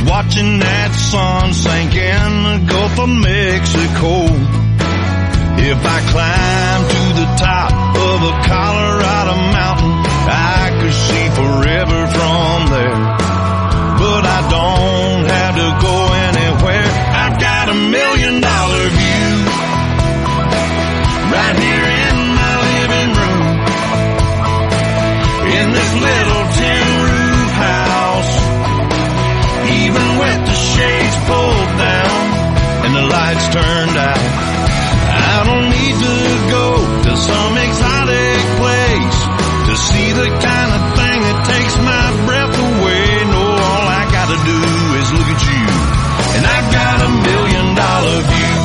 watching that sun sink in the Gulf of Mexico. If I climb to the top of a Colorado mountain, I could see forever from there. But I don't have to go anywhere. I've got $1 million view right here in my living room, in this little tin roof house. Even with the shades pulled down and the lights turned out, I don't need to go to some exotic place to see the kind of thing that takes my breath away. No, all I gotta do is look at you, and I've got $1 million view.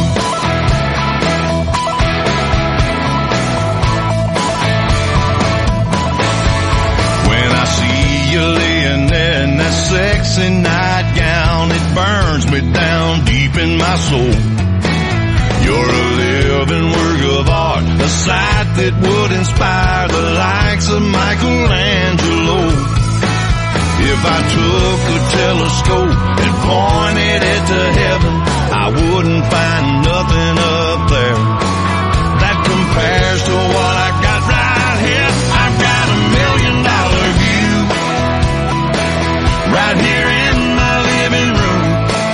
When I see you laying there in that sexy nightgown, it burns me down deep in my soul. You're a living work of art, a sight that would inspire the likes of Michelangelo. If I took a telescope and pointed it to heaven, I wouldn't find nothing up there that compares to what I got right here. I've got $1 million view right here in my living room,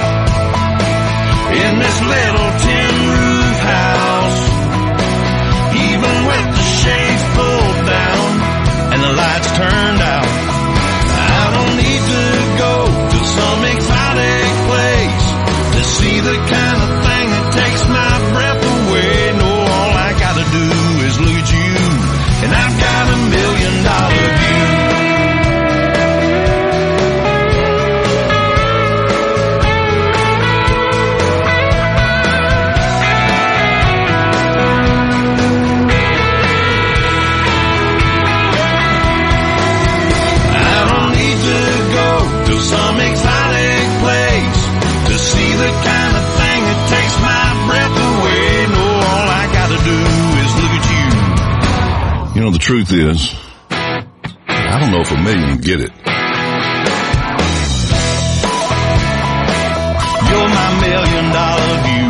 in this little tin roof house. Even with the shades pulled down and the lights turned out, I don't need to go to some exotic place to see the kind of thing that takes my breath away. No, all I gotta do is look at you, and I've got $1 million view. Some exotic place to see the kind of thing that takes my breath away. No, all I gotta do is look at you. You know, the truth is, I don't know if $1 million get it. You're my $1 million view.